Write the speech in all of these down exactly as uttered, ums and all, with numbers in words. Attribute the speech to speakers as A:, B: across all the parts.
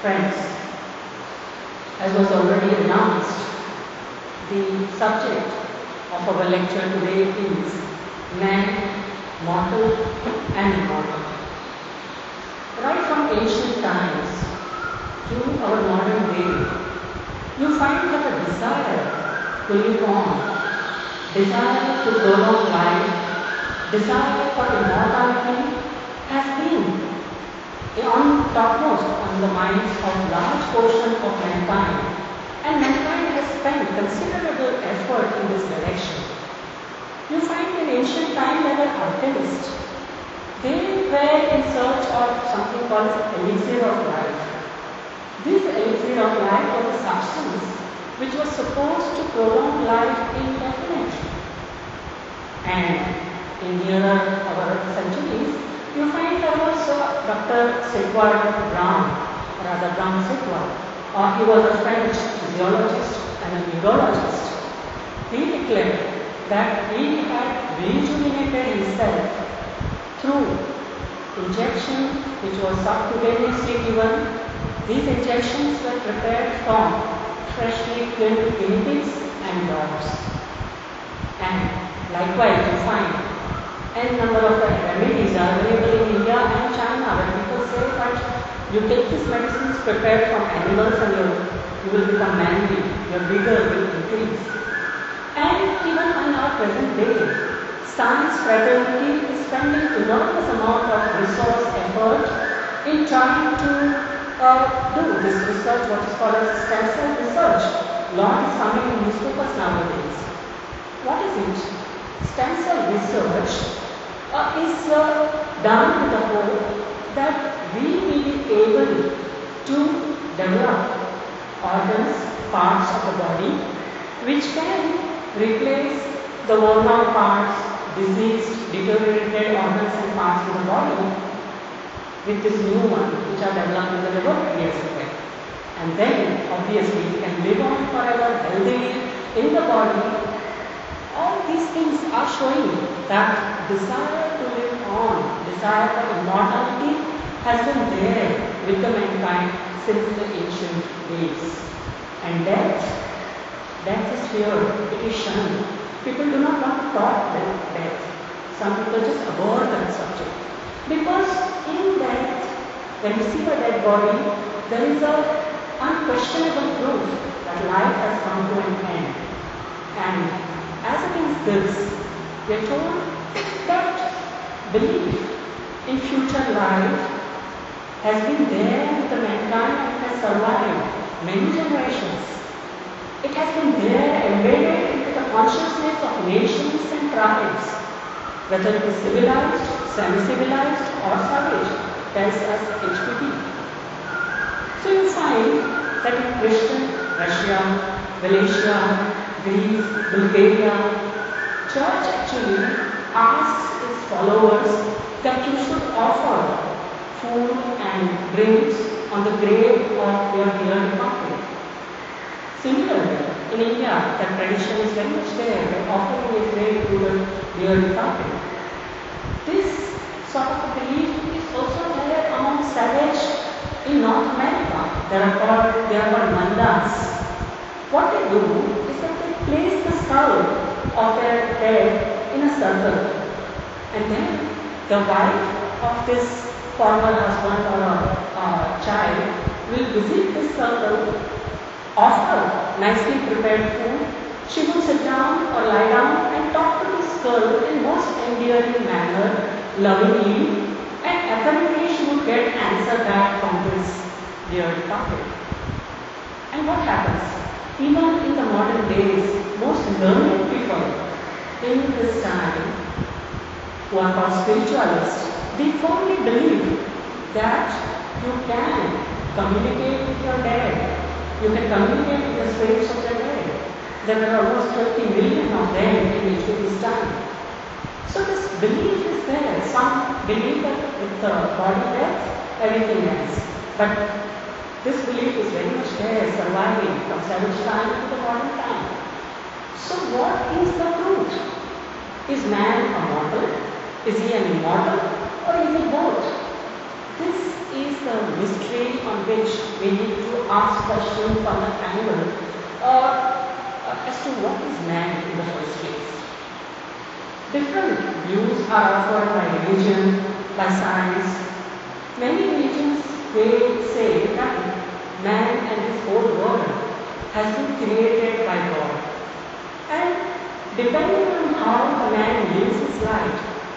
A: Friends, as was already announced, the subject of our lecture today is Man, Mortal and Immortal. Right from ancient times to our modern day, you find that a desire to live on, desire to prolong life, desire for immortality has been on topmost on the minds of large portion of mankind, and mankind has spent considerable effort in this direction. You find in ancient time there were alchemists. They were in search of something called elixir of life. This elixir of life was a substance which was supposed to prolong life indefinitely. And in nearer our centuries, you find there was uh, Doctor Sigvard Braun, or rather Braun Sigvard. Uh, he was a French physiologist and a neurologist. He declared that he had rejuvenated himself through injection which was subcutaneously given. These injections were prepared from freshly killed guinea pigs and dogs. And likewise you find n number of remedies are available in India and China, where people say that you take these medicines prepared from animals and you, you will become manly, your vigor will increase. And even in our present day, science fraternity is spending enormous amount of resource effort in trying to uh, do this research, what is called as stem cell research. Lot is coming in newspapers nowadays. What is it? Stem cell research uh, is uh, done with the hope that we will be able to develop organs, parts of the body which can replace the worn out parts, diseased, deteriorated organs and parts of the body with this new one which are developed in the laboratory as well. And then obviously we can live on forever healthily in the body. All these things are showing that desire to live on, desire for immortality has been there with the mankind since the ancient days. And death, death is feared, it is shunned. People do not want to talk about death. Some people just avoid that subject. Because in death, when you see a dead body, there is an unquestionable proof that life has come to an end. And as against this, we are told that belief in future life has been there with the mankind and has survived many generations. It has been there embedded into the consciousness of nations and tribes, whether it is civilized, semi-civilized or savage, tells us H P D. So you find that in Christian Russia, Galatia, Greece, Bulgaria, church actually asks its followers that you should offer food and drinks on the grave of your dear departed. Similarly, in India, that tradition is very much there, that offering a grave to the dear departed. This sort of a belief is also there among savage in North America. They are called, they are called mandas. What they do is that they place the skull of their dead in a circle, and then the wife of this former husband or a uh, child will visit this circle, offer nicely prepared food. She will sit down or lie down and talk to the skull in most endearing manner, lovingly, and apparently she would get answer back from this dear departed. And what happens? Even in the modern days, most learned people in this time, who are called spiritualists, they firmly believe that you can communicate with your dead. You can communicate with the spirits of the dead. There are almost thirty million of them in H P D's time. So this belief is there. Some believe that with the body death, everything ends. But this belief is very much there, surviving from savage time to the modern time. So what is the truth? Is man a mortal? Is he an immortal? Or is he both? This is the mystery on which we need to ask questions from the angle or uh, as to what is man in the first place. Different views are offered by religion, by science. Many religions, they say that man and this whole world has been created by God. And depending on how the man lives his life,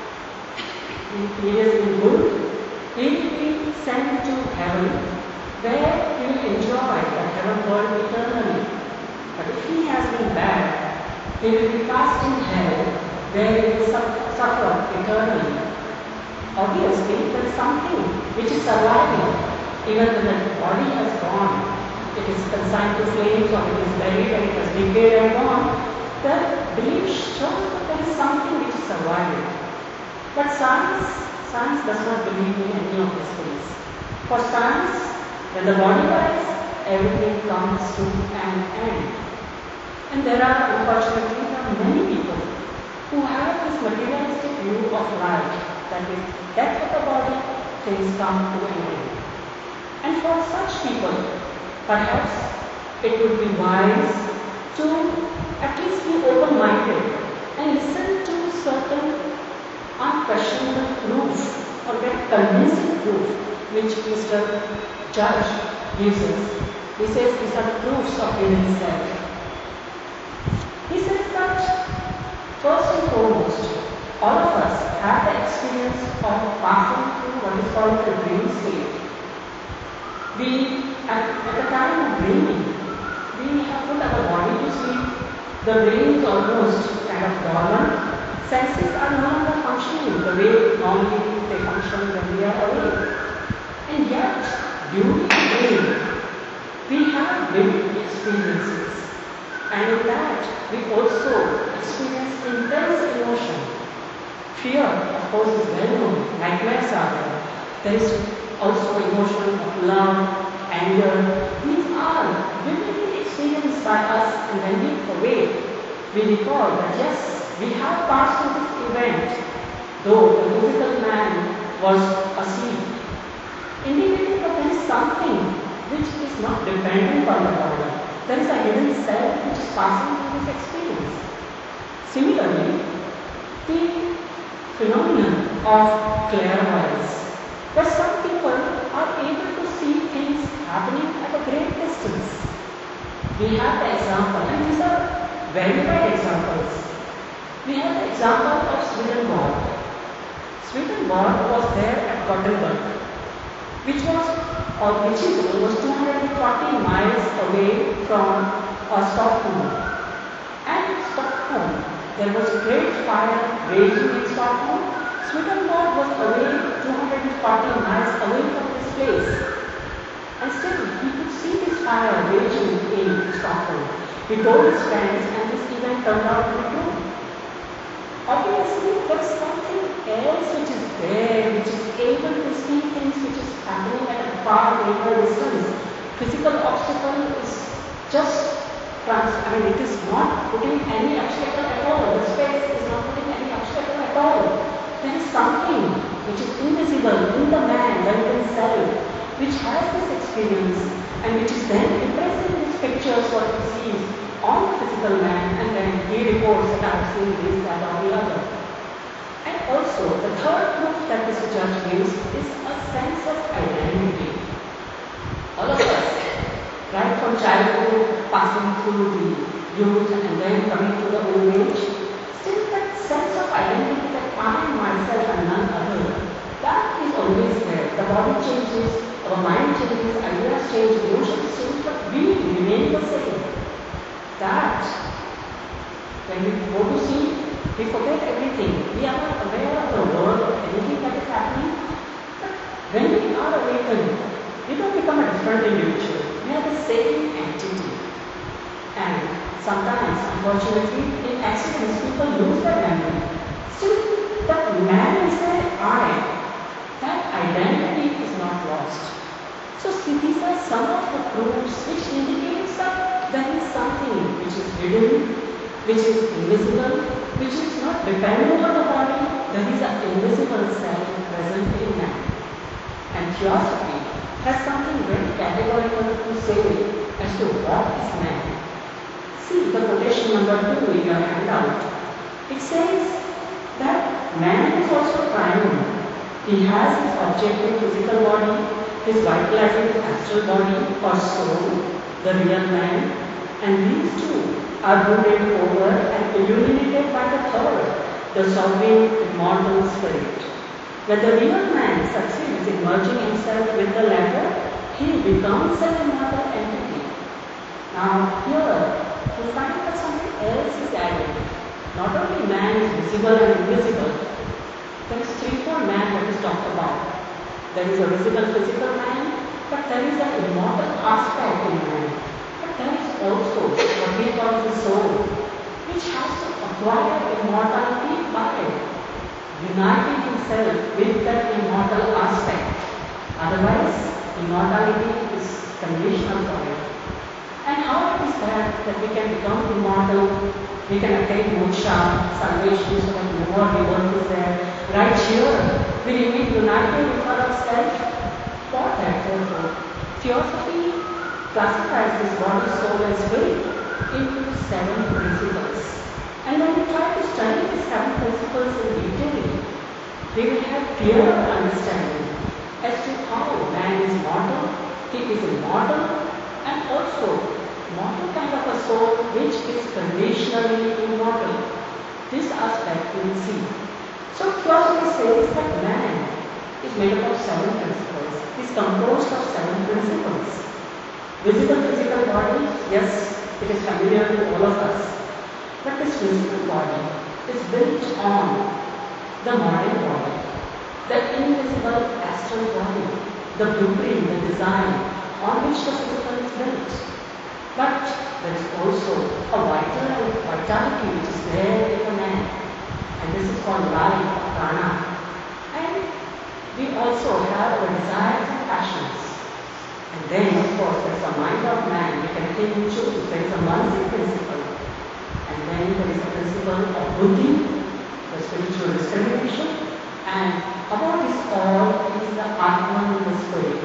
A: if he has been good, he will be sent to heaven, where he will enjoy the heaven world eternally. But if he has been bad, he will be cast in hell, where he will suffer eternally. Obviously, there is something which is surviving, even when the body has gone. It is consigned to flames, or it is buried and it has decayed and gone. The belief shows that there is something which is surviving. But science, science does not believe in any of these things. For science, when the body dies, everything comes to an end. And there are, unfortunately, there are many people who have this materialistic view of life, that with death of the body, things come to an end. And for such people, perhaps it would be wise to at least be open-minded and listen to certain unquestionable proof or very convincing proof which Mister Judge gives us. He says these are proofs of human self. He says that first and foremost, all of us have the experience of passing through what is called the dream state. We, at, at the time of dreaming, we have put our body to sleep. The brain is almost kind of dormant. Senses are no longer functioning the way normally they function when we are awake. And yet, during the dream, we have vivid experiences. And in that, we also experience intense emotion. Fear, of course, is well known. Nightmares are there. There is also emotion of love, anger. These are vividly experienced by us, and when we awake, we recall that yes, we have passed through this event, though the physical man was asleep. Indicating that there is something which is not dependent on the body. There is a hidden self which is passing through this experience. Similarly, the phenomenon of clairvoyance, where some people are able to see things happening at a great distance. We have the example, and these are verified examples. We have the example of Swedenborg. Swedenborg was there at Gothenburg, which was, or which is almost two hundred forty miles away from uh, Stockholm. And Stockholm, there was great fire raging in Stockholm. Swedenborg was away two hundred forty miles away from this place. And still, he could see this fire raging in Stockholm. He told his friends, and this event turned out to be true. Obviously, there is something else which is there, which is able to see things which is happening at a far greater distance. Physical obstacle is just trans. I mean, it is not putting any obstacle at all. The space is not putting any obstacle at all. There is something which is invisible in the man, the human self, which has this experience and which is then impressing these pictures what he sees on the physical man, and then he reports that I have seen this, that, or the other. And also, the third proof that Mister Judge gives is a sense of identity. All of us, right from childhood, passing through the youth, and then coming to the old age, still that sense of identity that I am myself and none other, that is always there. The body changes, our mind changes, ideas change, emotions change, but we remain the same. That, when we go to sleep, we forget everything. We are not aware of the world or anything that is happening. But when we are awakened, we don't become a different individual. We are the same entity. And sometimes, unfortunately, in accidents, people lose their memory. Still, that man is their I. That identity is not lost. So see, these are some of the proofs which indicates that there is something which is hidden, which is invisible, which is not dependent on the body. There is an invisible self present in man. And theosophy has something very categorical to say as to what is man. See the quotation number two in your handout. It says that man is also primary. He has his objective physical body, his vitalizing astral body or soul, the real man, and these two are brooded over and illuminated by the third, the sovereign immortal spirit. When the real man succeeds in merging himself with the latter, he becomes an immortal entity. Now here, you find that something else is added. Not only man is visible and invisible, there is threefold man that is talked about. There is a visible physical man, but there is an immortal aspect in man. But there is also what we call the soul, which has to acquire immortality by uniting himself with that immortal aspect. Otherwise, immortality is conditional for it. And how it is that that we can become immortal, we can attain moksha, salvation, so that no more rebirth is there. Right here, we remain united with ourselves. For that, therefore, Theosophy classifies this body, soul and spirit into seven principles. And when we try to study these seven principles in detail, we will have clearer understanding as to how man is mortal, he is immortal, and also mortal kind of a soul which is conditionally immortal. This aspect we will see. So Theosophy says that man is made up of seven principles. He is composed of seven principles. Visible physical body, yes, it is familiar to all of us. But this physical body is built on the modern body, the invisible astral body, the blueprint, the design on which the physical is built. But there is also a vital vitality which is there in the man, and this is called life, prana. And we also have the desires and passions. And then, of course, there is a mind of man. We can take and choose. There is a manasic principle. And then there is a principle of buddhi, the spiritual discrimination. And above this all is the Atman, the spirit.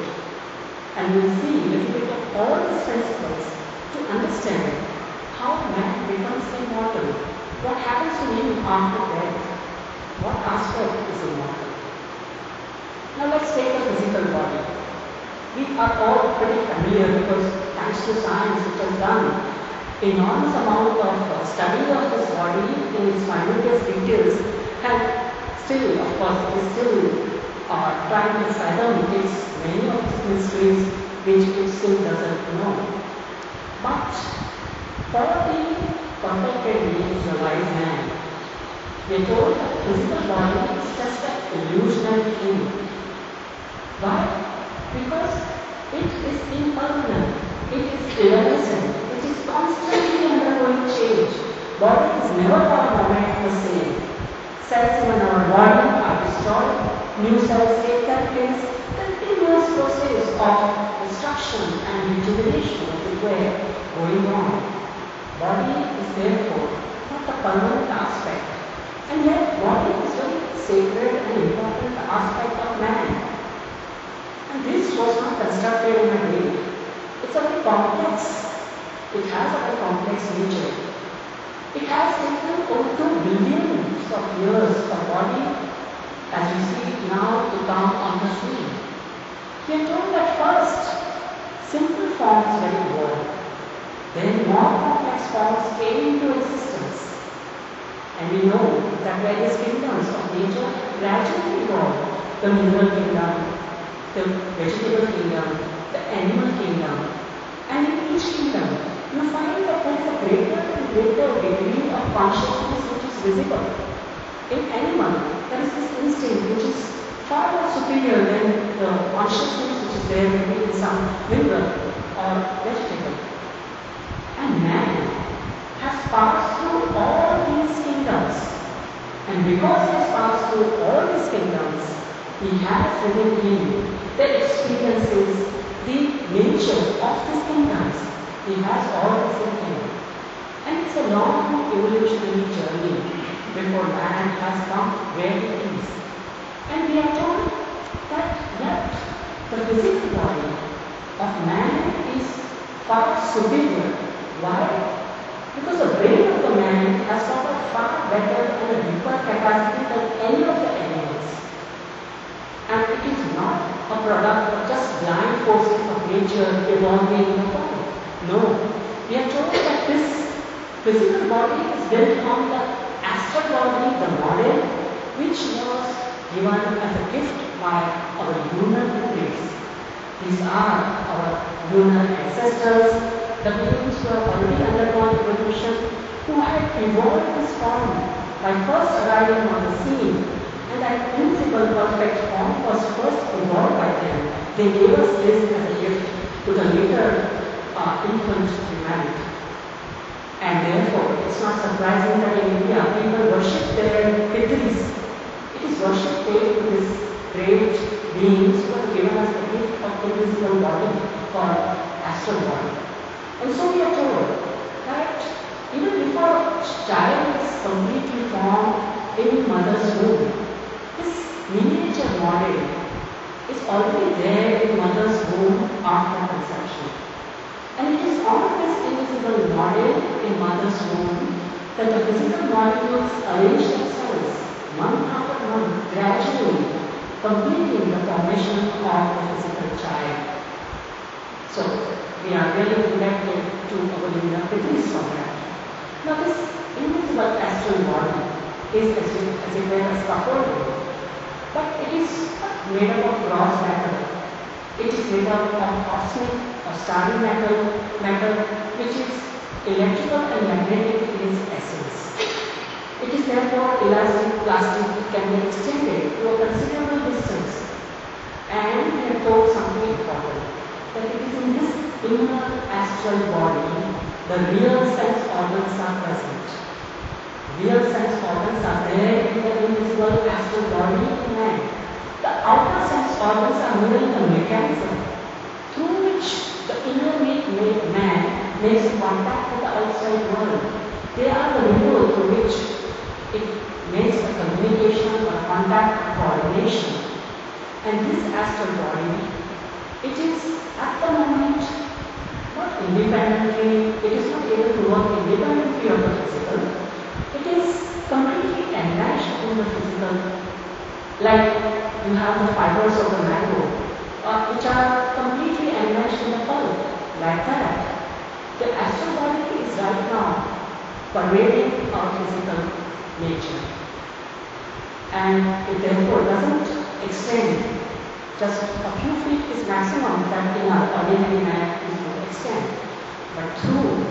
A: And we will see a little bit of all these principles to understand how man becomes immortal. What happens to him after death? What aspect is immortal? Now let's take the physical body. We are all pretty familiar because thanks to science which has done enormous amount of uh, study of this body in its minutest details, and still, of course, it is still uh, trying to fathom its many of its mysteries which it still doesn't know. But for the contemplated being, the wise man, we are told that the physical body is just an illusionary thing. Why? Because it is impermanent, it is evanescent, it is constantly undergoing change. Body is never for a moment the same. Cells in our body are destroyed, new cells take their place, continuous process of destruction and rejuvenation is there going on. Body is therefore not a permanent aspect, and yet body is a very sacred and important aspect of man. And this was not constructed in a day. It's a very complex. It has a very complex nature. It has taken over two billions of years for body, as we see now, to come on the scene. We are told that first, simple forms were evolved. Then more complex forms came into existence. And we know that various kingdoms of nature gradually evolved. The mineral kingdom, the vegetable kingdom, the animal kingdom, and in each kingdom you find that there is a greater and greater degree of consciousness which is visible. In animal, there is this instinct which is far more superior than the consciousness which is there maybe in some mineral or vegetable. And man has passed through all these kingdoms, and because he has passed through all these kingdoms, he has within him the experiences, the nature of these kingdoms. He has all this in him. And it's a long evolutionary journey before man has come where he is. And we are told that yet the physical body of man is far superior. Why? Because the brain of the man has got a far better and a deeper capacity than any of the animals. And it is not a product of just blind forces of nature evolving in the body. No. We are told that this physical body is built on the astral body, the model, which was given as a gift by our lunar race. These are our lunar ancestors, the beings who have already undergone evolution, who had evolved this form by first arriving on the scene, and that principal perfect form was first evolved by them. They gave us this as a gift to the later uh, infant humanity. And therefore, it's not surprising that in India people worship their pitris. It is worship paid to these great beings who have given us the gift of invisible body called astral body. And so we are told that even before a child is completely formed in mother's womb, this miniature model is already there in mother's womb after conception. And it is on this invisible model in mother's womb that the physical molecules arrange themselves month after month, gradually completing the formation of the physical child. So, we are really connected to our lunar pitris from that. Now, this invisible astral body is as if, as if a scaffolding, but it is made up of gross matter. It is made up of cosmic or starry matter, matter which is electrical and magnetic in its essence. It is therefore elastic, plastic, it can be extended to a considerable distance. And we have told something important, that it is in this inner astral body the real sense organs are present. Real sense organs are there in the invisible astral body in man. The outer sense organs are merely the mechanism through which the inner made man makes contact with the outside world. They are the window through which it makes a communication or contact coordination. And this astral body, it is at the moment not independently, it is not able to work independently of the physical. It is completely enmeshed in the physical. Like you have the fibers of the mango, uh, which are completely enmeshed in the pulp, like that. The astral body is right now pervading our physical nature. And it therefore doesn't extend. Just a few feet is maximum that in our ordinary man is to extend. But through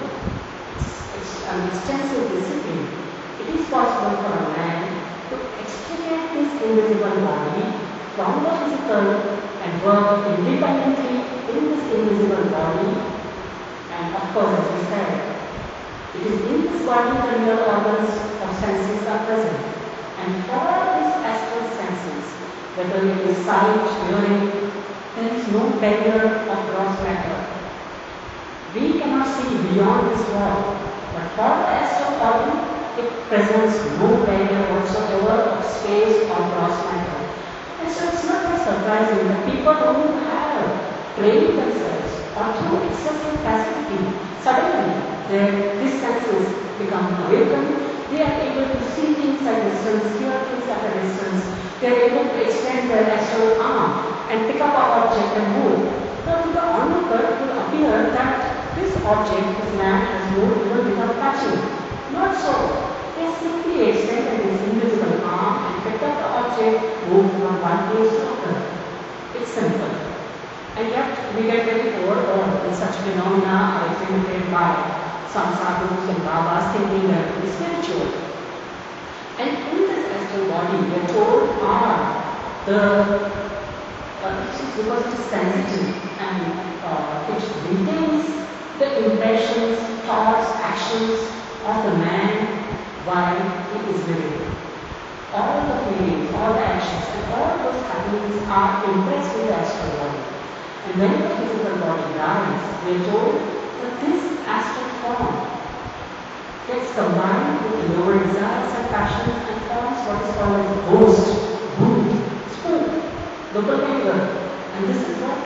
A: an extensive discipline, it is possible for a man to extricate this invisible body from the physical and work independently in this invisible body. And of course, as we said, it is in this body the real organs of senses are present. And for these astral senses, whether it is sight, hearing, there is no barrier of gross matter. We cannot see beyond this wall, but for the astral organ, it presents no barrier whatsoever of space or gross matter. And so it's not very surprising that people who have trained themselves or through excessive passivity, suddenly their these senses become awakened. They are able to see things at a distance, hear things at a distance. They are able to extend their astral arm and pick up an object and move. Now to the onlooker, it will appear that this object, this man, has moved even without touching. Not so. They simply extended this invisible arm and picked up the object, moved from one place to another. It's simple. And yet we get very overawed when such phenomena are exhibited by some sadhus and babas thinking that it is spiritual. And in this astral body, we are told are the, uh, because it is sensitive and uh, it retains the impressions, thoughts, actions of the man while he is living. All the feelings, all the actions, and all those happenings are impressed with the astral body. And when the physical body dies, we are told that this astral form gets combined with the lower desires and passions and forms what is called as ghost, voodoo, spook, doppelganger. And this is what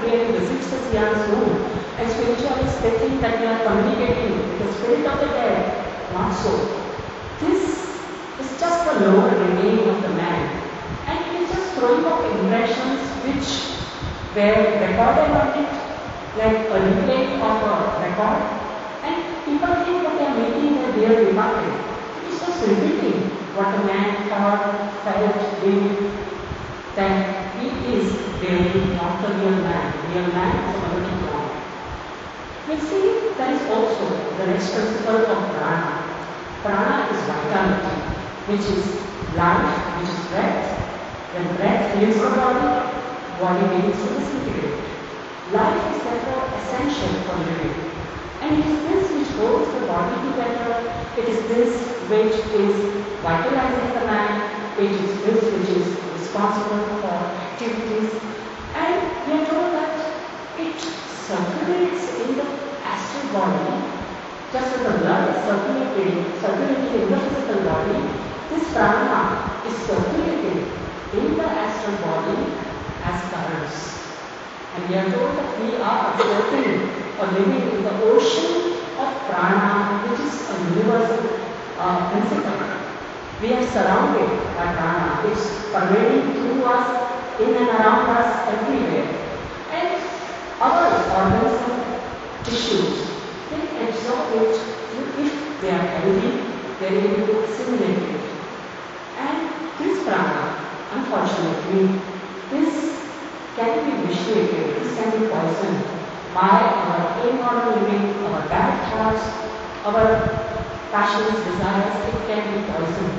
A: as Jans know. And spiritualists, they think that we are communicating with the spirit of the dead. Not so. This is just the lower remaining of the man. And it is just throwing up impressions which were recorded on it, like a replay of a record. And people think that they are making the real departed. It is just repeating what the man thought, felt, did, that he is really not the real man. The real man is already gone. We see there is also the next principle of prana. Prana is vitality, which is life, which is breath. When breath leaves the body, body begins to disintegrate. Life is therefore essential for living. And it is this which holds the body together. It is this which is vitalizing the man. It is this which is responsible for activities. And we are told that it circulates in the astral body, just as the blood is circulating, circulating in the physical body. This prana is circulating in the astral body as currents. And we are told that we are floating or living in the ocean of prana, which is a universal uh, principle. We are surrounded by prana. It's pervading through us, in and around us, everywhere. And our organs and tissues, they absorb it. If they are healthy, they are able to assimilate it. And this prana, unfortunately, this can be vitiated, this can be poisoned by our immoral living, our bad thoughts, our passions, desires. It can be poisoned.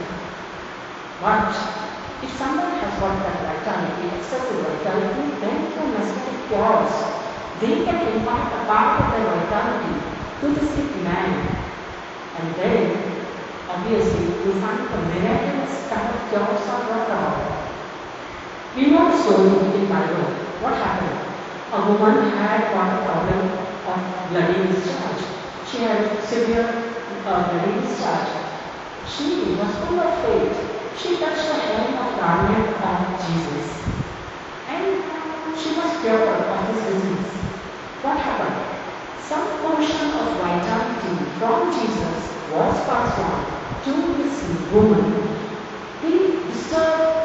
A: But if someone has got that vitality, excessive vitality, then through mesmetic cures, they can impart a part of their vitality to the sick man. And then, obviously, we find the miraculous kind of cures are brought about. We know the story in the Bible. What happened? A woman had got a problem of bloody discharge. She had severe uh, bloody discharge. She was full of faith. She touched the hem of garment of Jesus. And she was cured of this disease. What happened? Some portion of vitality from Jesus was passed on to this woman. The disturbed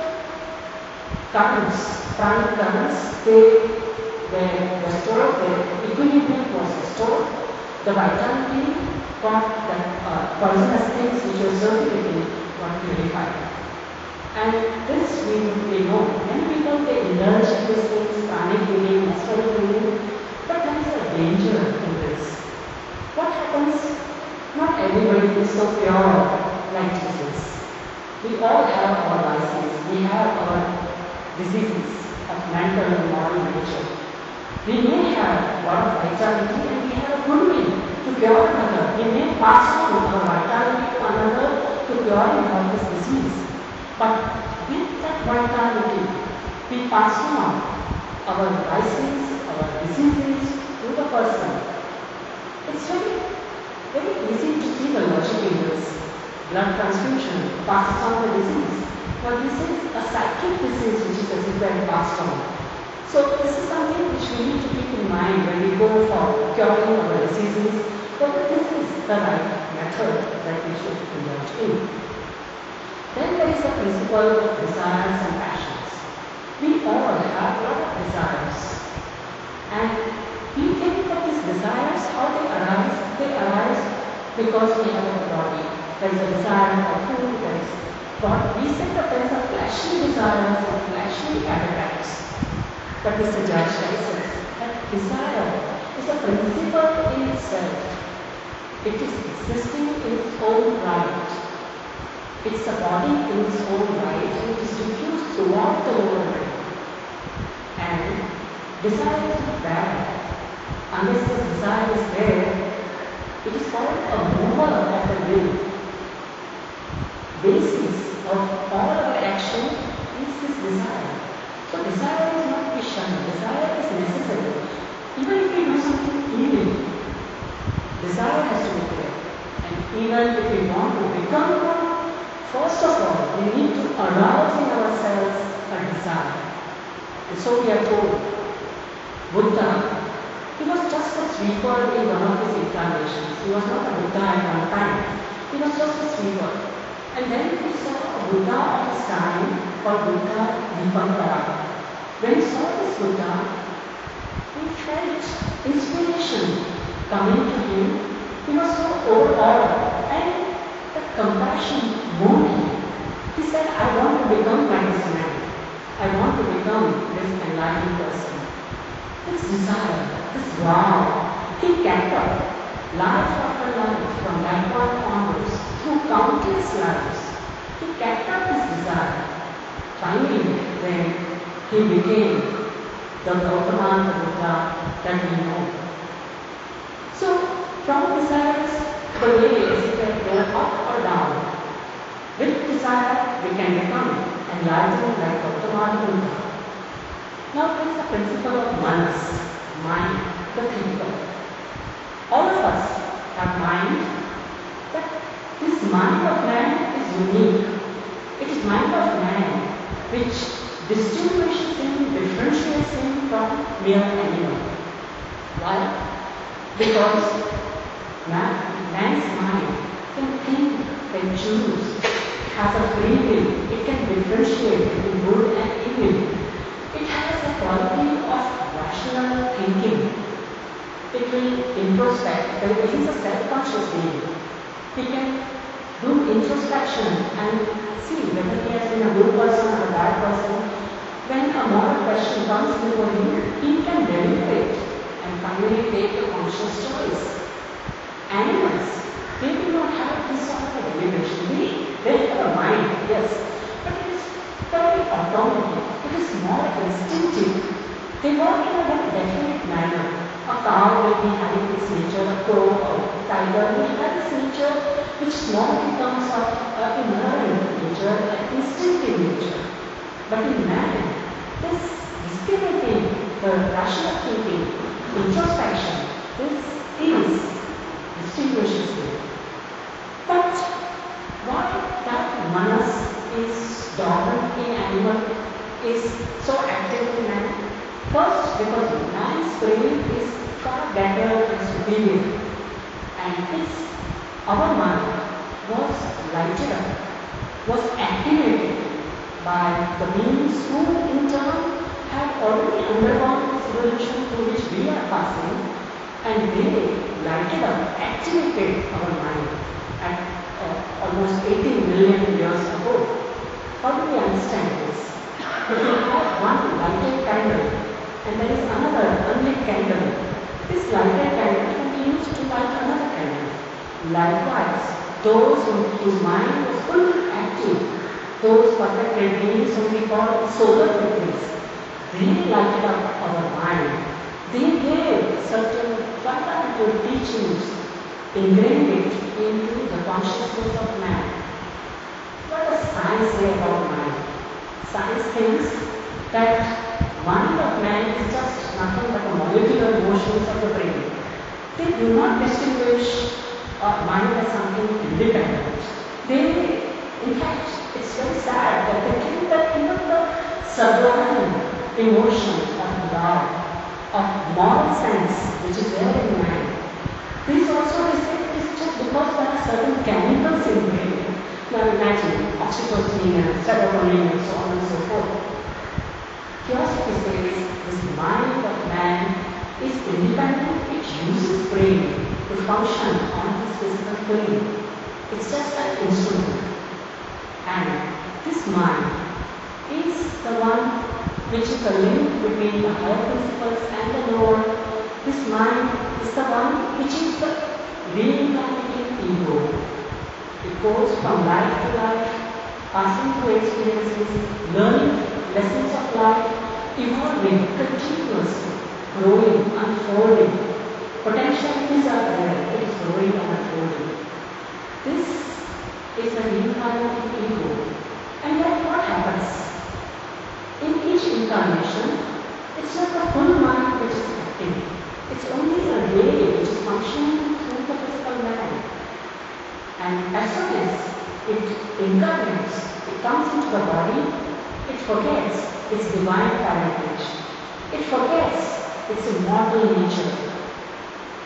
A: currents, pranic currents, they were restored, their equilibrium was restored, the vitality from the uh, poisonous things which were circulating got purified. And this we, we know. Many people, they indulge in these things, pranic healing, astral healing, but there is a danger in this. What happens? Not everybody is so pure like Jesus. We all have our vices. We have our diseases of mental and moral nature. We may have a lot of vitality and we have a good will to cure another. We may pass on our vitality to another to cure him of this disease. But with that vitality, we pass on our vices, our diseases to the person. It's very, very easy to see the logic in this. Blood transfusion passes on the disease. But this is a psychic disease which is as if well passed on. So this is something which we need to keep in mind when we go for curing our diseases, whether this is the right method that we should indulge in. Then there is the principle of desires and passions. We all have a lot of desires. And we think that these desires, how they arise, they arise because we have a body. There is a desire for food, there is God, we said that there is a fleshly desires and fleshly appetites. But Mister Judge says that desire is a principle in itself. It is existing in its own right. It's a body in its own right and it is diffused throughout the world. And desire is not bad. Unless this desire is there, it is called a mover of the will. Basis of all our action is this desire. So desire is not to be shunned. Desire is necessary. Even if we do something evil, desire has to be there. And even if we want to become one, first of all, we need to arouse in ourselves a desire. And so we are told, Buddha sweeper in one of his incarnations. He was not a Buddha at one time. He was just a sweeper. And then he saw a Buddha of his time called Buddha Dipankara. When he saw this Buddha, he felt inspiration coming to him. He was so overawed and the compassion moved him. He said, I want to become like this man. I want to become this enlightened person. This desire, this vow, he kept up life after life from that point onwards through countless lives. He kept up his desire. Finally, when he became the Gautama Buddha that we know. So, from desires, the way is that they are up or down. With desire, we can become enlightened like Gautama Buddha. Now there is the principle of manas, mind, the thinker. All of us have mind, but this mind of man is unique. It is mind of man which distinguishes him, differentiates him from mere animal. Why? Because man, man's mind can think, can choose, has a free will, it can differentiate between good and evil. It has a quality of rational thinking. It will introspect. It is a self-conscious being. He can do introspection and see whether he has been a good person or a bad person. When a moral question comes before him, he can deliberate and finally take a conscious choice. Animals, they do not have this sort of deliberation. They, they have a mind, yes, but it is very automatic. It is more instinctive. They work in a very definite manner. A cow will be having this nature, a crow or a tiger will have this nature which normally comes of uh, inherent nature and instinctive nature. But in man, this discriminating, the rational thinking, introspection, this is distinguishes him. But why that manas is dormant in animal is so active in man? First, because man's brain is far better and superior, and its our mind was lighted up, was activated by the beings who in turn had already undergone this evolution through which we are passing, and they lighted up, activated our mind at uh, almost eighteen million years ago. How do we understand this? If you have one lighted candle and there is another unlit candle, this lighted candle can be used to light another candle. Likewise, those whose mind was fully active, those perfect beings whom we call solar beings, they lighted up our mind. They gave certain fundamental teachings, ingrained it into the consciousness of man. What does science say about mind? Science thinks that mind of man is just nothing but the molecular motions of the brain. They do not distinguish uh, mind as something independent. They, in fact, it's very sad that they think that even the sublime emotion of love, of moral sense, which is there in man, this also they say is just because there are certain chemicals in the brain. Now imagine oxytocin and serotonin and so on and so forth. Theosophy says this mind of man is independent, it uses brain to function on this physical plane. It's just an instrument. And this mind is the one which is a link between the higher principles and the lower. This mind is the one which is the reincarnating ego. It goes from life to life, passing through experiences, learning lessons of life, evolving continuously, growing, unfolding. Potentialities are there, it is growing and unfolding. This is the reincarnating ego. And then what happens? In each incarnation, it's not the full mind which is active. It's only a ray which is functioning through the physical man. And as soon as it incarnates, it comes into the body, it forgets its divine parentage. It forgets its immortal nature.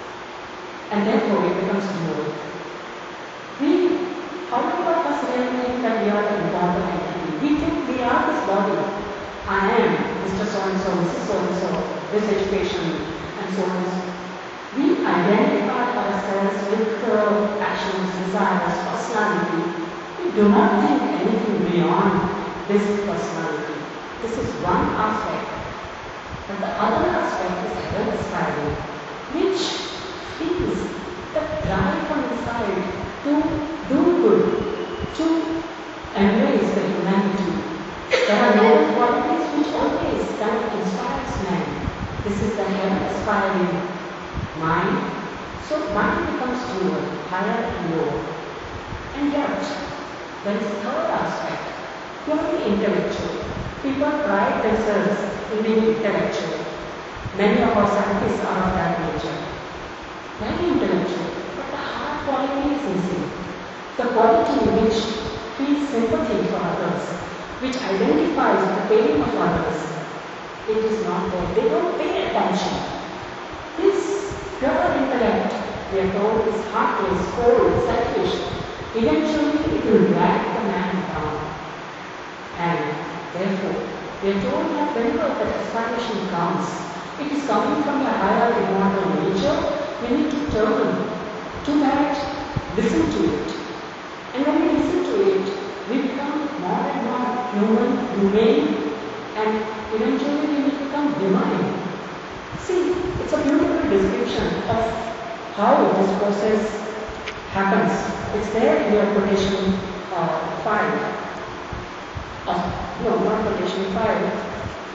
A: and therefore it becomes dual. We, how many of us really think that we are the important entity? We think we are this body. I am Mister So-and-so, Missus So-and-so, this education, and so on and so on. We identify ourselves with uh, actions, desires, personality. We do not think anything beyond this personality. This is one aspect. But the other aspect is heaven aspiring, which feels the drive from inside to do good, to embrace the humanity. There are noble qualities which always kind of inspires man. This is the heaven aspiring mind. So mind becomes dual, higher and lower. And yet, there is a third aspect, purely intellectual. People pride themselves in being intellectual. Many of our scientists are of that nature. Very intellectual, but the heart quality is missing. The quality which feels sympathy for others, which identifies the pain of others, it is not there. They don't pay attention. This pure intellect, we are told, is heartless, cold, selfish. Eventually, it will drag the man down. And therefore, we are told that whenever that aspiration comes, it is coming from a higher immortal nature. We need to turn to that, listen to it. And when we listen to it, we become more and more human, humane, and eventually we will become divine. See, it's a beautiful description of how this process happens. It's there in your quotation uh, five. Uh, no, not quotation five.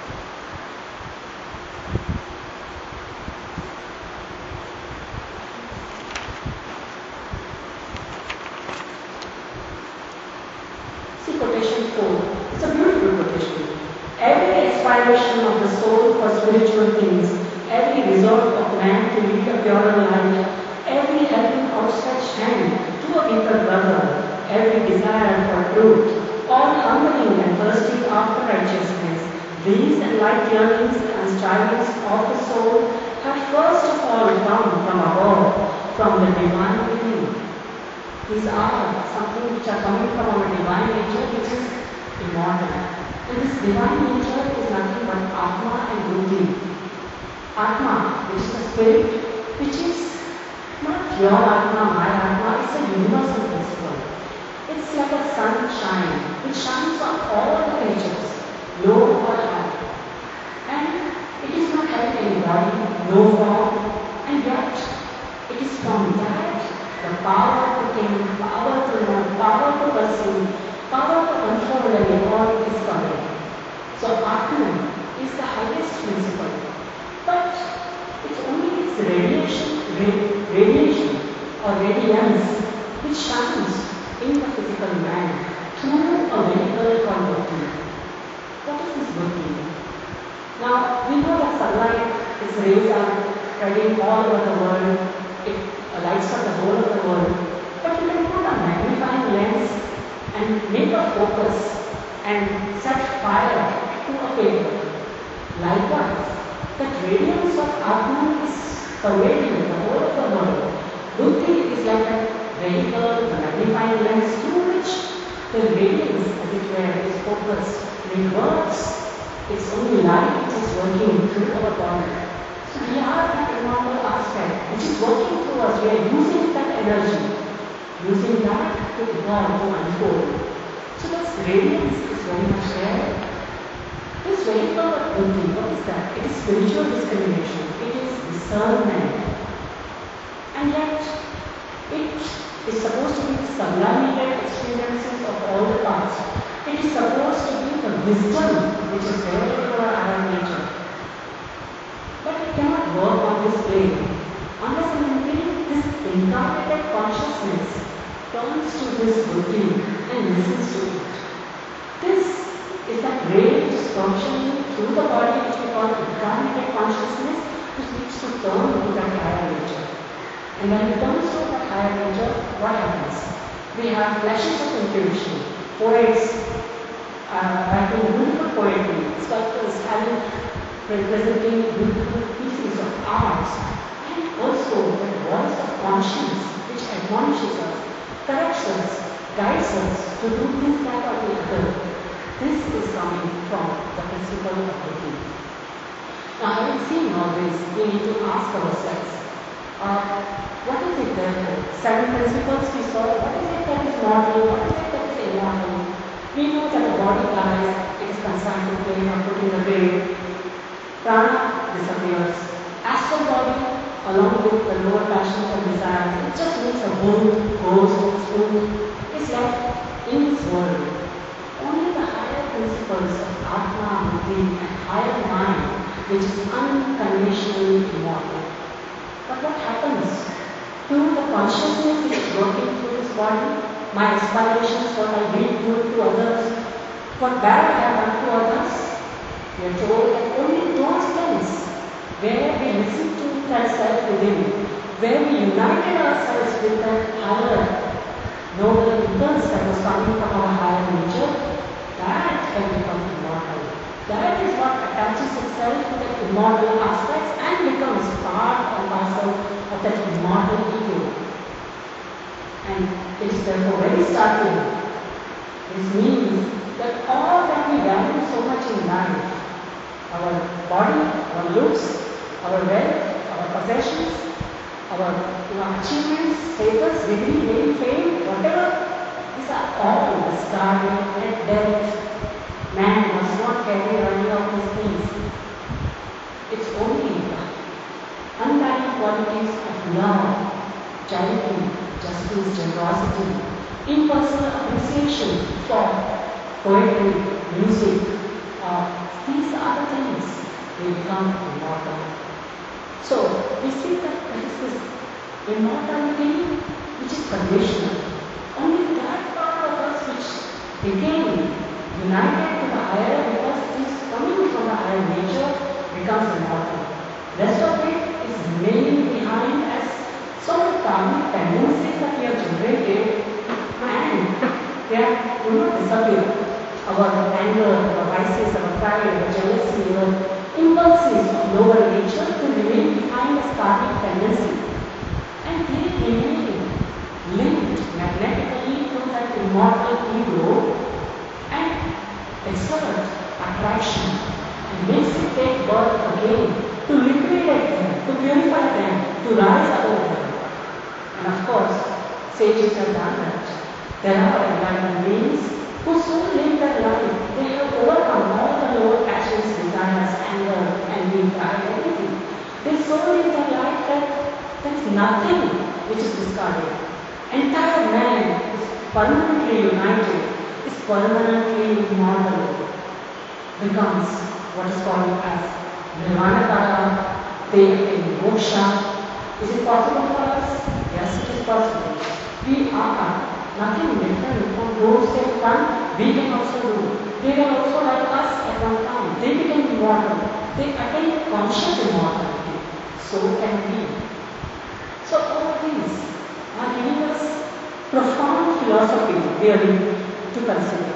A: See quotation four. It's a beautiful quotation. Every aspiration of the soul for spiritual things, every resolve of man to lead a purer life, every helping outstretched hand to a weaker brother, every desire for truth, all hungering and thirsting after righteousness, these and like yearnings and strivings of the soul have first of all come from above, from the divine within. These are something which are coming from our divine nature, which is immortal. And this divine nature is nothing but Atma and Buddhi. Atma, which is the spirit, which is not your Atma, my Atma, it's a universal principle. It's like a sunshine, which shines on all the creatures, low or high. And it is not having any body, no form, and yet it is from that the power to think, power to know, power to perceive, power to control and evolve is coming. So Atman is the highest principle. But it's only its radiation, ra- radiation or radiance which shines in the physical man through a vehicle called buddhi. What is this buddhi? Now we know that sunlight, its rays are spreading all over the world. It lights up the whole of the world. But you can put a magnifying lens and make a focus and set fire to a paper. Likewise, that radiance of Atman is pervading the whole of the world. Buddhi is like a vehicle, the magnifying lens through which the radiance, as it were, is focused. It works. It's only light which is working through our body. So we are that immortal aspect which is working through us. We are using that energy, using that to evolve, to unfold. So this radiance is very much there. This vehicle of buddhi, what is that? It is spiritual discrimination. It is discernment. And yet, it is supposed to be the sublimated experiences of all the past. It is supposed to be the wisdom which is there in our higher nature. But it cannot work on this plane unless and until this incarnated consciousness turns to this buddhi and listens to it. This is that ray which is functioning through the body which we call incarnated consciousness, which needs to turn to that higher nature. And when it turns to that higher nature, what happens? We have flashes of intuition, poets uh, writing beautiful poetry, sculptors having representing beautiful pieces of art, and also the voice of conscience which admonishes us, corrects us, guides us to do this, that or the other. This is coming from the principle of belief. Now, having seen all this, we need to ask ourselves, uh, what is it that seven principles we saw, what is it that is mortal, what is it that is immortal? We know that the body dies, it is consigned to flame or put in the grave. Prana disappears. Astral body, along with the lower passions and desires, it just makes a wound, ghost, spoon, is left in this world. Only the higher principles of Atma, Buddhi, and higher mind, which is unconditionally immortal. But what happens to the consciousness which is working through this body? My aspirations, what I did good to others, what bad I have done to others? We are told that only those things where we listen to that self within, where we united ourselves with that higher noble impulse that was coming from our higher nature, that can become immortal. That is what attaches itself to the immortal aspects and becomes part and parcel of that immortal ego. And it is therefore very startling. This means that all that we value so much in life, our body, our looks, our wealth, our possessions, our you know, achievements, status, degree, name, fame, whatever, these are all discarded at death. Man must not carry any of these things. It's only the undying qualities of love, charity, justice, generosity, impersonal appreciation for poetry, music, uh, these are the things we become immortal. So, we see that there is this immortality which is conditional. Only that part of us which became united to the higher because it is coming from the higher nature becomes immortal. Rest of it is remaining behind as so many karmic tendencies that we have generated and they are do not disappear. Our anger, our vices, our pride, our jealousy, our impulses of lower nature to remain behind as karmic tendency. And they remain linked magnetically to that immortal ego and exert attraction and makes it take birth again to liquidate them, to purify them, to rise above them. And of course, sages have done that. There are enlightened beings who so live their life, they have overcome all the lower passions, desires, anger, envy, pride, everything. They so live their life that there is nothing which is discarded. Entire man is permanently united, is permanently immortal, becomes what is called as Nirvana, they attain moksha. Is it possible for us? Yes, it is possible. We are nothing different from those they have done, we can also do. They were also like us at one time. They became immortal. They attained conscious immortality. So can we. So all these are giving us profound philosophy really to consider.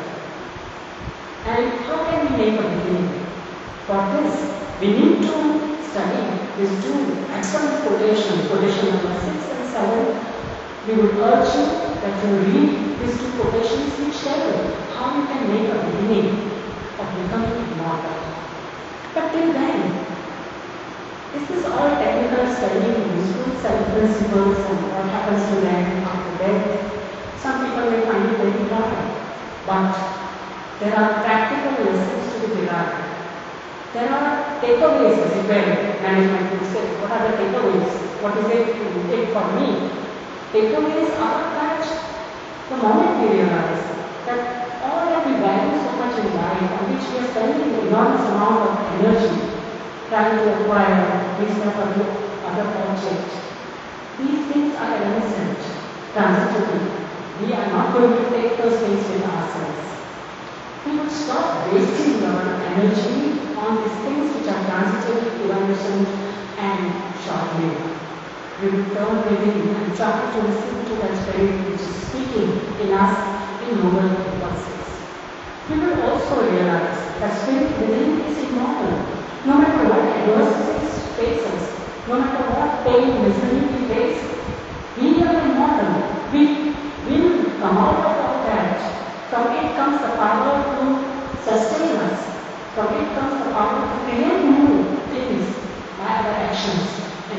A: And how can we make a beginning? For this, we need to study these two excellent quotations, quotation number six and seven. We would urge you that you read these two quotations which tell you how you can make a beginning of becoming immortal. But till then, is this all technical studying useful self-principles and what happens to them after death? Some people may find it very hard, but there are practical lessons to be derived. There are takeaways, as it were, management would say. What are the takeaways? What is it to take for me? Takeaways are that the moment we realize that all that we value so much in life, on which we are spending an enormous amount of energy trying to acquire this or other, other object, these things are innocent, transitory. We are not going to take those things with ourselves. We would stop wasting our energy on these things which are transitory, evanescent, and short-lived. We would turn within and try to listen to that spirit which is speaking in us in noble impulses. We will also realize that spirit within is immortal. No matter what adversities face us, no matter what pain, misery we face,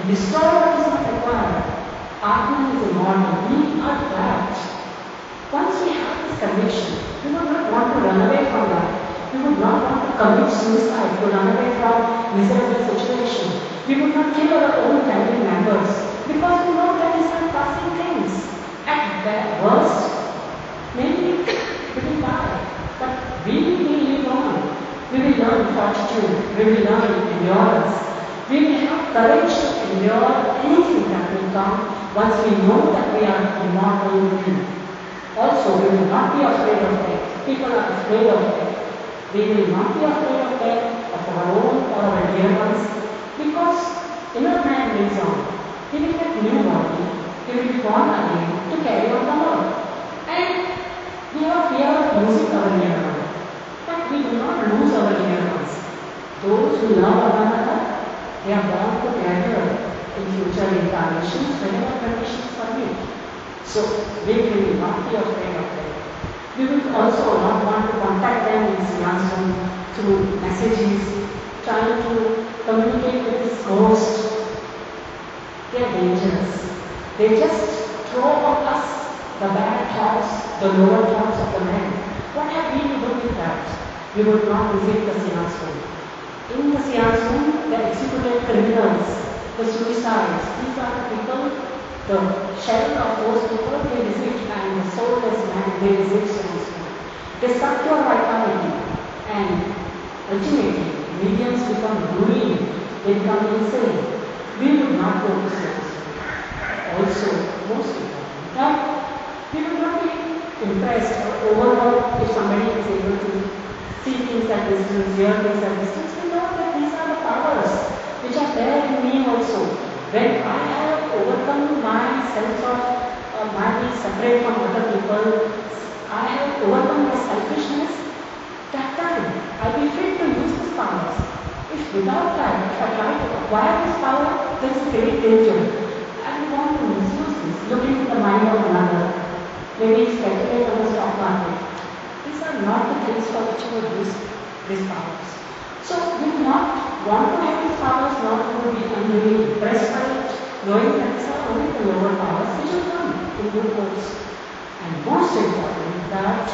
A: destroy what is not required. Atman is immortal. We are that. Once we have this conviction, we would not want to run away from that. We would not want to commit suicide, to run away from miserable situation. We would not kill our own family members because we know that these are passing things. At the worst, maybe we will die, but we will live on. We will learn fortitude. We will learn endurance. We will have courage to endure anything that will come once we know that we are immortal beings. Also, we will not be afraid of death. People are afraid of death. We will not be afraid of death, of our own or our dear ones, because inner man lives on. He will get new body. He will be born again to carry on the world. And we have fear of losing our dear ones. But we do not lose our dear ones. Those who love one another, they are born together in future incarnations whenever conditions permit. So we will not be afraid of them. We will also not want to contact them in Siansum through messages, trying to communicate with this ghost. They are dangerous. They just throw on us the bad thoughts, the lower thoughts of the man. What have we to do with that? We would not visit the Siansum. In the Siansum, the executed criminals, the suicides, these are the people, the shell of those people they visit, and the soulless man they visit Siansum. They suck your vitality, and ultimately, mediums become ruined, they become insane. We would not go to Siansum. Also, most important, that we would not be impressed or overwhelmed if somebody is able to see things at distance, hear things at distance. We know that these are the powers which are there in me also. When I have overcome my sense of uh, my being separate from other people, I have overcome my selfishness, that time I will be fit to use these powers. If without that, if I try to acquire this power, there is a great danger. I will want to misuse this, look into the mind of another, maybe speculate on the stock market. These are not the things for which you would use these powers. So we do not want to have these powers, not to be unduly impressed by it, knowing that these are only the lower powers which will come in due course. And most important that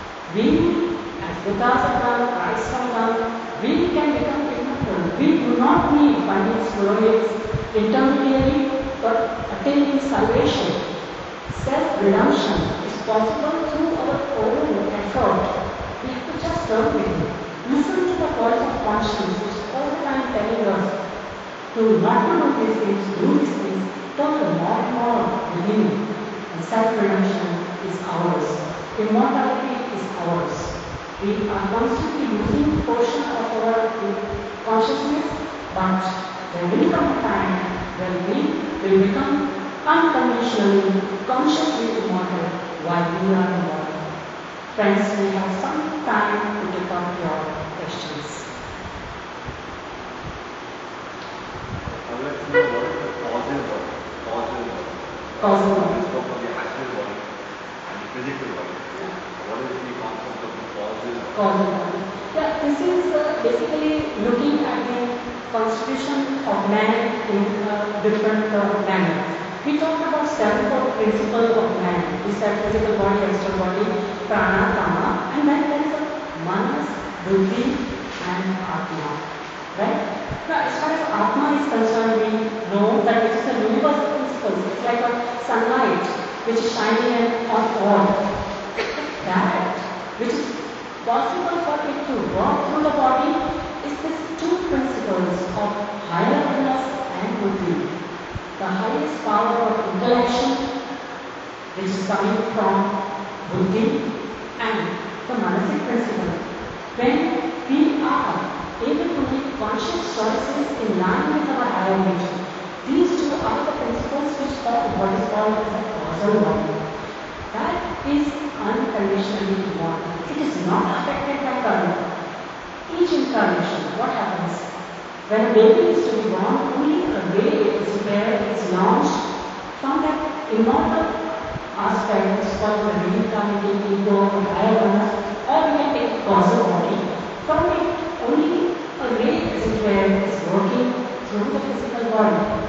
A: we, as Buddhas have done, Christ have done, we can become immortal. We do not need Pandits, Purohits, intermediary for attaining salvation. Self-redemption is possible through our own effort. We have to just learn with it. Listen to the voice of conscience which is all the time telling us to not to do these things, do these things, turn the more and more within. And self-redemption is ours. Immortality is ours. We are constantly losing portion of our consciousness, but there will come a time when we will become unconditionally, consciously immortal while we are immortal. Friends, we have some time to take up your questions.
B: I would like to know what is the causal body? Causal body.
A: Causal body.
B: We spoke of the astral body and the physical body.
A: Yeah.
B: What is the concept of the causal body?
A: Causal body. Yeah, this is uh, basically looking at the constitution of man in a different uh, manner. We talked about seven principles of man. We said physical body, astral body, prana, kama, and then there is a manas, buddhi, and atma. Right? Now, as far as atma is concerned, we know that it is a universal principle. It's like a sunlight which is shining on all. That which is possible for it to work through the body is these two principles of higher awareness and buddhi. The highest power of intellection which is coming from buddhi and the manasic principle. When we are able to make conscious choices in line with our higher nature, these two are the principles which form what is called as a causal body. That is unconditionally immortal. It is not affected by karma. Each incarnation, what happens? When a baby is to be born, only a ray is where it is launched from that immortal aspect, which is called the reincarnating ego, or higher awareness, or we can take the causal body. From it, only a ray is where it is working through the physical body.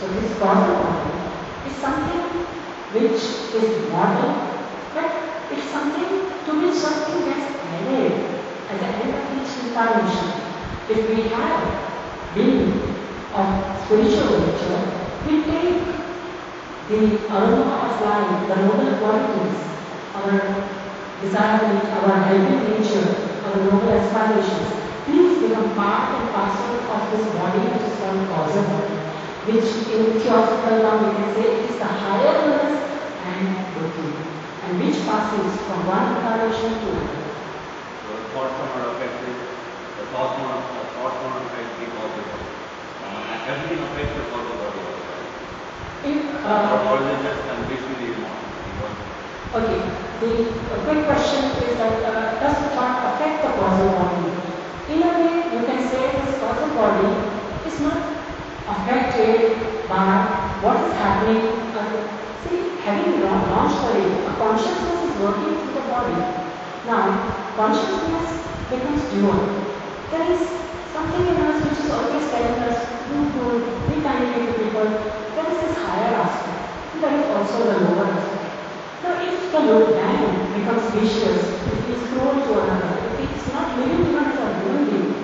A: So this causal body is something which is mortal, but it's something to which something gets added at the end of each incarnation. If we have been of spiritual nature, we take the aroma of life, the noble qualities, our desire, our helping nature, our noble aspirations. These become part and parcel of this body which is called causal body, which in theosophical term we can say is the higher levels and routine, and which passes from one incarnation to another.
B: So the thoughts are not affected, the thoughts not, the thoughts not affect the causal body. Uh, and everything affects the causal body also.
A: If,
B: Or,
A: uh,
B: or is it just conditionally immortal?
A: okay, the uh, quick question is that uh, does the thought affect the causal body? In a way, you can say this causal body is not affected by what is happening. Uh, see, having la- launched already, a consciousness is working through the body. Now, consciousness becomes dual. There is something in us which is always telling us, do good, be kind to people. There is this higher aspect. There is also the lower aspect. Now, if the low man becomes vicious, if he is cruel to another, if he is not living even for human being,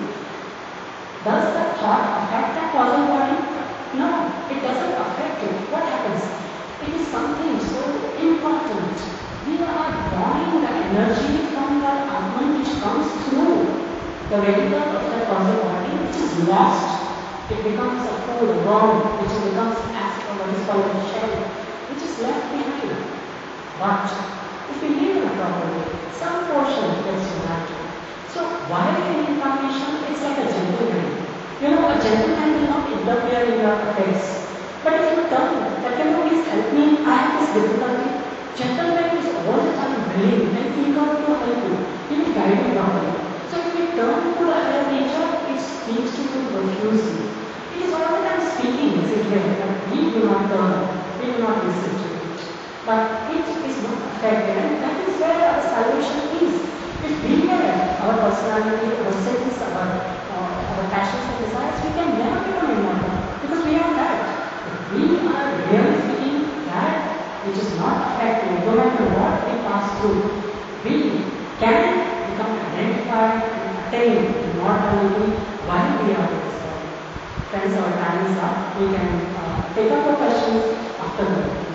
A: does the thought affect the causal body? No, it doesn't affect it. What happens? It is something so important. We are drawing the energy from the Atman which comes through the radical of the causal body, which is lost. It becomes a cool worm, which becomes as what is called a shell, which is left behind. But if we live in a proper way, some portion gets united. So while in incarnation, it's like a gentleman. You know, a gentleman will not interfere in your affairs. But if you tell him that, can you please help me, I have this difficulty, gentleman is all the time willing and eager to help you. He will guide you properly. So if we turn to the higher nature, it speaks to you profusely. It is all the time speaking, is it here? But we do not turn, we do not listen to it. But it is not affected, and that is where our salvation is. If we have our personality, our sins, our, uh, our passions and desires, we can never become immortal because we are that. If we are really feeling that which is not affected, no matter what we pass through, we can become identified and attain immortality while we are in this world. Friends, our time is up. We can uh, take up the questions after that.